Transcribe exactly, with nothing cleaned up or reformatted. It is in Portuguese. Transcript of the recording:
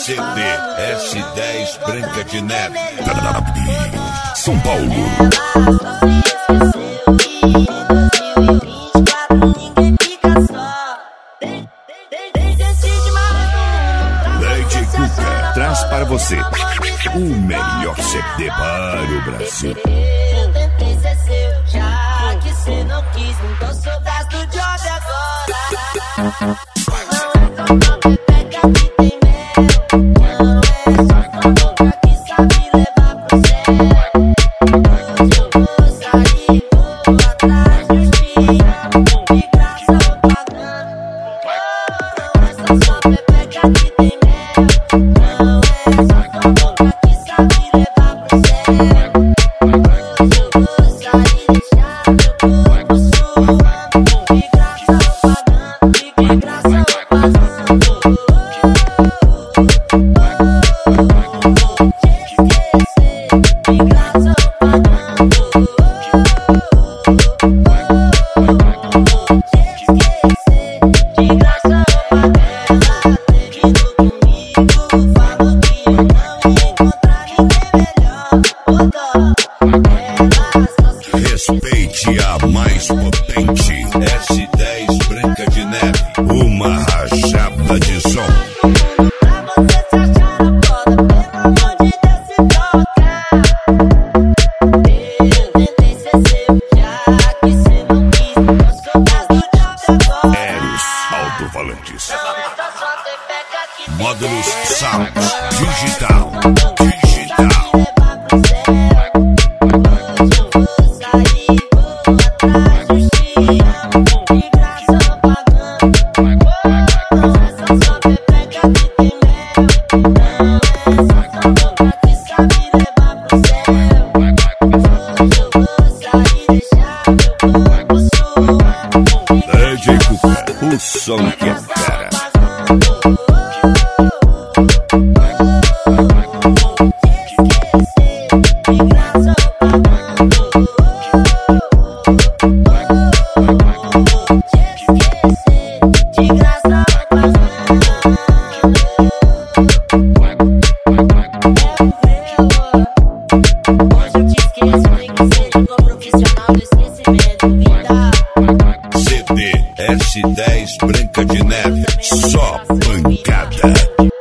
C D S dez Branca de Neve, São Paulo. Lady Cuca traz para você o melhor C D para o Brasil. Eu tentei ser seu, já que cê não quis, então sou das do job agora. Não é só uma pepeca que tem mel, não é só uma boca que sabe levar pro céu. Hoje eu vou sair, vou atrás dos filhos, de graça ou pagando. Não é só sua pepeca que tem mel, não é só uma boca que sabe levar pro céu. Hoje eu vou sair, deixar meu corpo suando, de graça ou pagando, de graça ou pagando. Respeite a mais potente S dez Branca de Neve, uma rajada de som. Pra você se achar a foda, pelo amor de Deus se toca. Eu tentei ser seu, já que cê não quis, eu sou das do job agora. Eros Alto-Falantes, Não é só sua pepeca que tem módulos mel, Sound não é Digital, só uma boca que Digital. sabe levar pro céu. Hoje eu vou sair, vou atrás dos filhos, de graça ou pagando. Não é só sua pepeca que tem mel, não é só uma boca que sabe levar pro céu. Hoje eu vou sair, deixar meu corpo suando, de Lady Cuca, o som que é fera. C D S dez Branca de Neve, só pancada.